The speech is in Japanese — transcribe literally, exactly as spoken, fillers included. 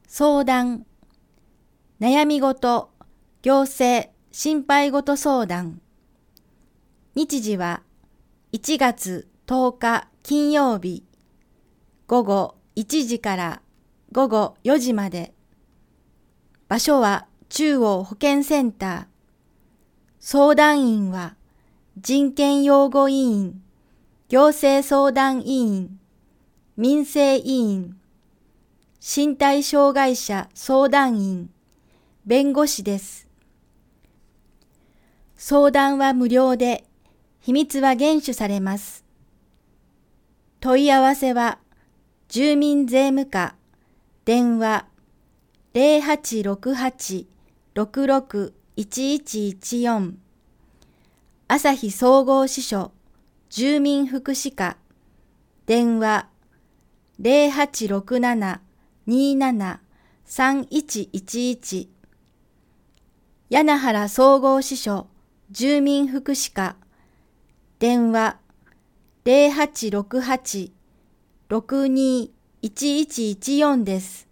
相談、悩み事、行政、心配事相談。日時はいちがつとおか金曜日、午後いちじから午後よじまで。場所は中央保健センター。相談員は人権擁護委員、行政相談委員、民生委員、身体障害者相談員、弁護士です。相談は無料で、秘密は厳守されます。問い合わせは、住民税務課、電話ゼロはちろくはち ろくろく いちいちいちよん、朝日総合支所、住民福祉課、電話ゼロはちろくなな になな さんいちいちいち、柳原総合支所、住民福祉課、電話ゼロはちろくはち ろくに いちいちいちよんです。